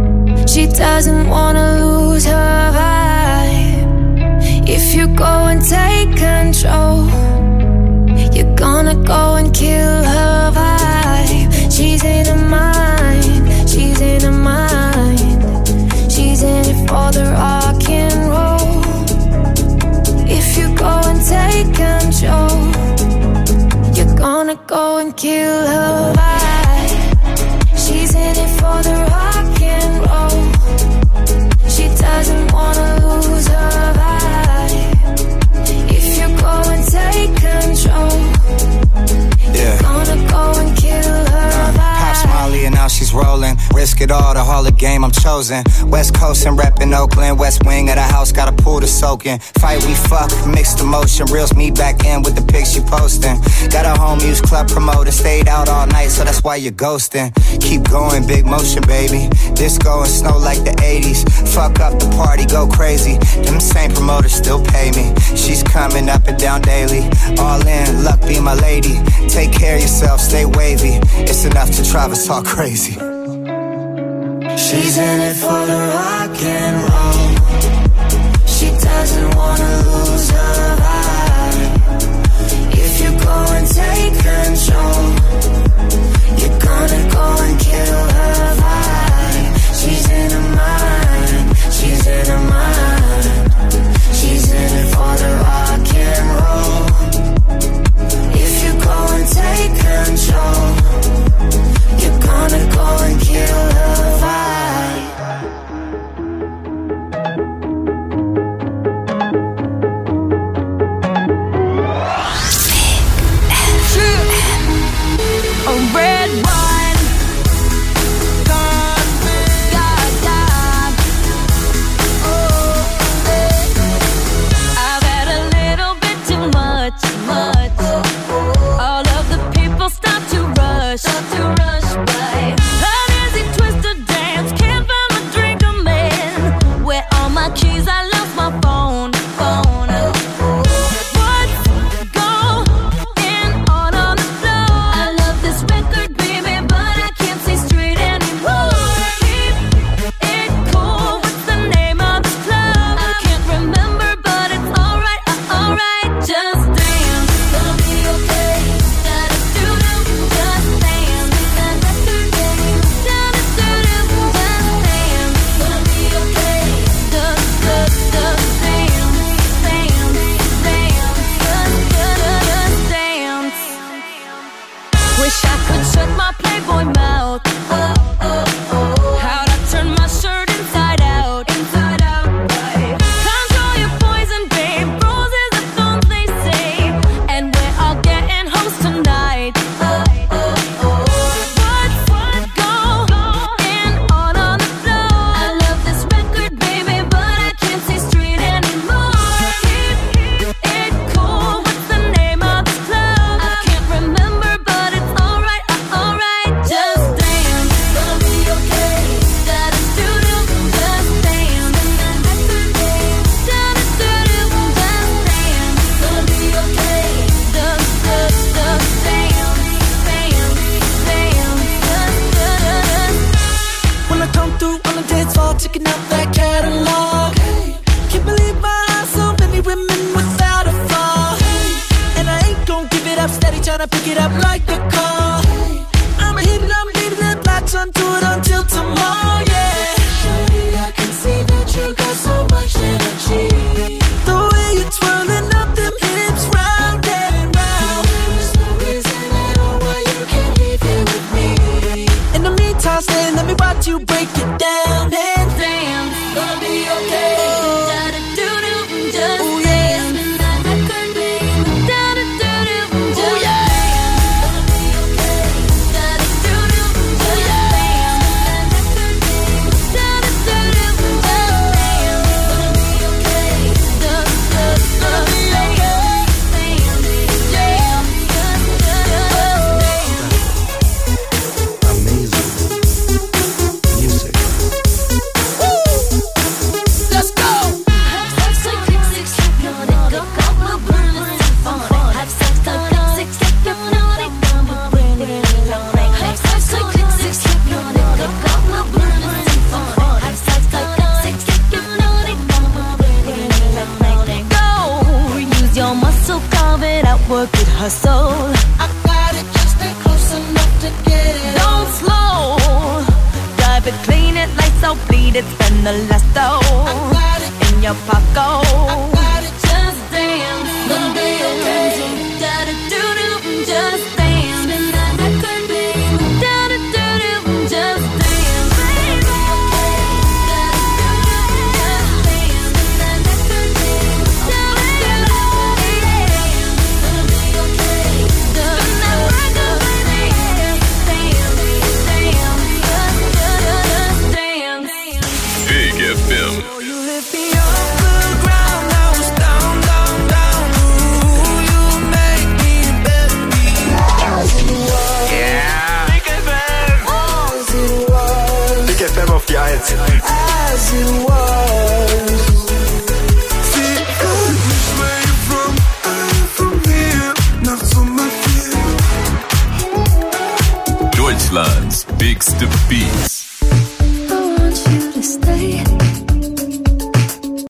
She doesn't wanna lose her vibe. If you go and take control, you're gonna go and kill her vibe. She's in her mind, she's in her mind. She's in it for the rock and roll. If you go and take control, you're gonna go and kill her vibe. She's in it for the rock and roll. She doesn't wanna lose her vibe. If you go and take control, yeah. You're gonna go and kill her vibe. Pops Molly and now she's rolling. Risk it all, the Hall of Game I'm chosen. West Coast and reppin' Oakland. West wing of the house, got a pool to soak in. Fight we fuck, mixed emotion. Reels me back in with the pics you posting. Got a home use club promoter. Stayed out all night, so that's why you're ghosting. Keep going, big motion, baby. Disco and snow like the eighties. Fuck up the party, go crazy. Them same promoters still pay me. She's coming up and down daily. All in, luck be my lady. Take care of yourself, stay wavy. It's enough to drive us all crazy. She's in it for the rock and roll. She doesn't wanna lose her vibe. If you go and take control, you're gonna go and kill her vibe. She's in her mind, she's in her mind. She's in it for the rock and roll. If you go and take control, you're gonna go and kill her vibe. A red wine, God, God, God. Oh, I've had a little bit too much, much. All of the people stop to rush, stop to rush by. How does it twist to dance? Can't find my drink, I'm in. Where all my keys? I lost my phone, phone. her soul. I got it, just stay close enough to get it. Don't slow, drive it, clean it, lights out, bleed it, spend the last though. I got it in your pocket. I got it, just dance, gonna be okay. Da da do do, just dance. Auf die Eins. As it was. See, where you from? I'm from here. Nach Sommerfeld. Deutschlands bigste Beats.